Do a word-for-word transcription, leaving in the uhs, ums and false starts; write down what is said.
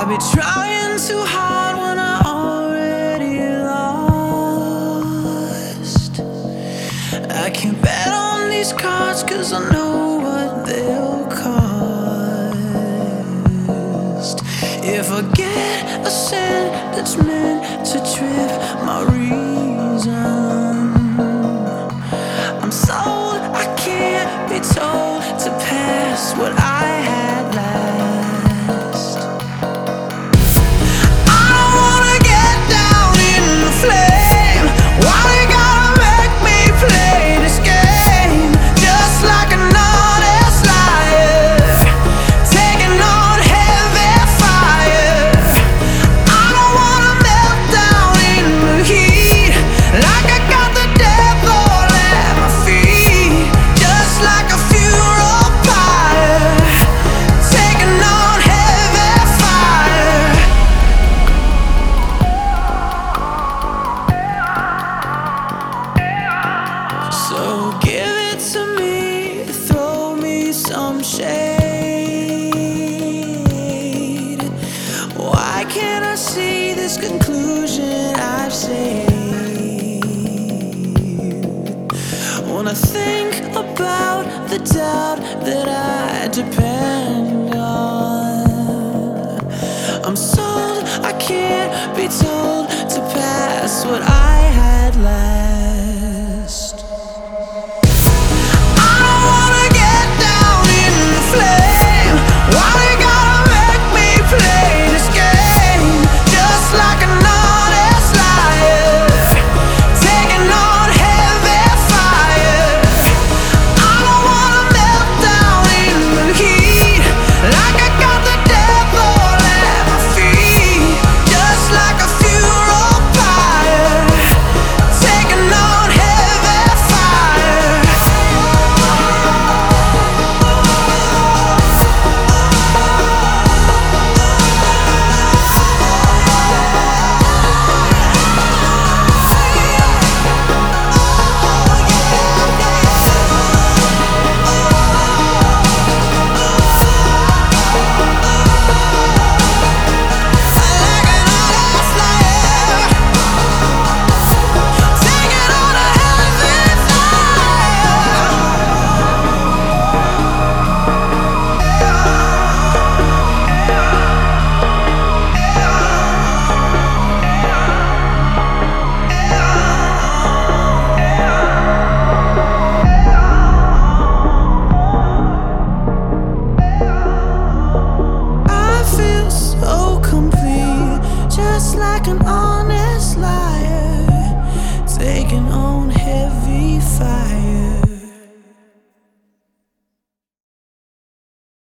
I've been trying too hard when I already lost. I can't bet on these cards cause I know what they'll cost. If I get a scent that's meant to trip my reason, I'm sold, I can't be told to pass what I had last. I don't wanna get down in the flame. Why they gotta make me play this game? Just like an honest liar, taking on heavy fire. I don't wanna melt down in the heat, like I got the devil at my feet. Just like a funeral pyre, taking on heavy fire. So give it to me, throw me some shade. Why can't I see this conclusion I've saved? When I think about the doubt that I depend on, I'm sold, I can't be told to pass what I had last. I don't wanna get down in the flame. Why they gotta make me play this game? Just like an honest liar, taking on heavy fire. I don't wanna melt down in the heat, like I got the devil at my feet. Just like a funeral pyre, taking on heavy fire. I feel so complete, just like an